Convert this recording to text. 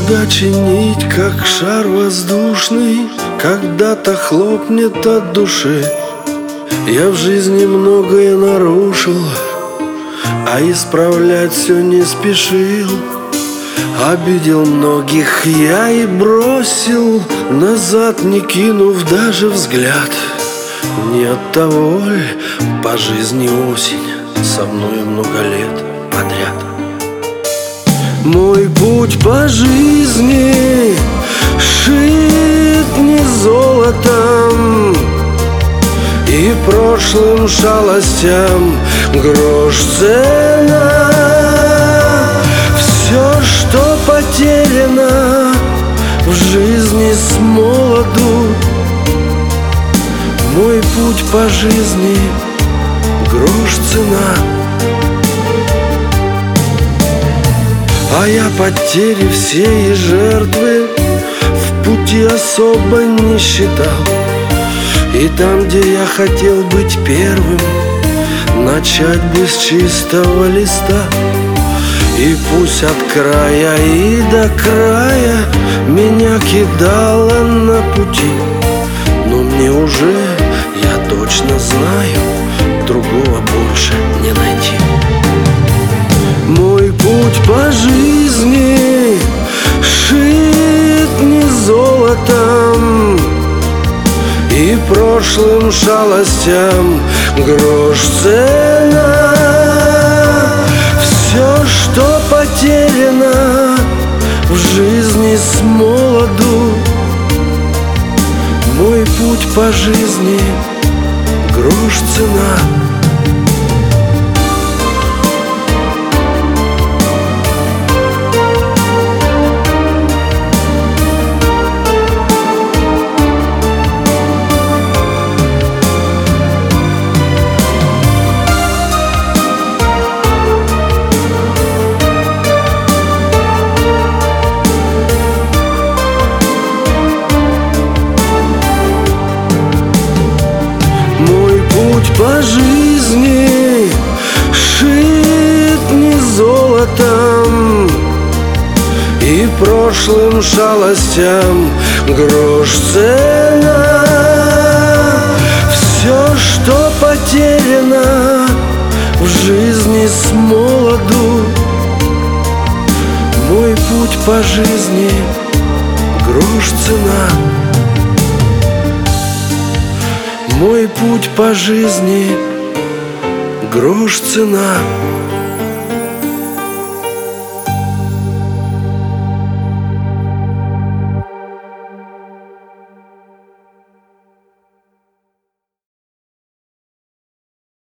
Удачи нить, как шар воздушный, когда-то хлопнет от души. Я в жизни многое нарушил, а исправлять все не спешил. Обидел многих я и бросил, назад не кинув даже взгляд. Не от того ли по жизни осень со мной много лет подряд? Мой путь по жизни шит не золотом, и прошлым шалостям грош цена. Все, что потеряно в жизни с молоду, мой путь по жизни грош цена. А я потери все и жертвы в пути особо не считал. И там, где я хотел быть первым, начать бы с чистого листа. И пусть от края и до края меня кидало на пути, но мне уже, я точно знаю, другого больше не найти. Мой путь по жизни шит не золотом, и прошлым шалостям грош цена. Все, что потеряно в жизни с молоду, мой путь по жизни грош цена. Путь по жизни шит не золотом, и прошлым шалостям грош цена. Все, что потеряно в жизни с молоду, мой путь по жизни грош цена. Мой путь по жизни грош цена.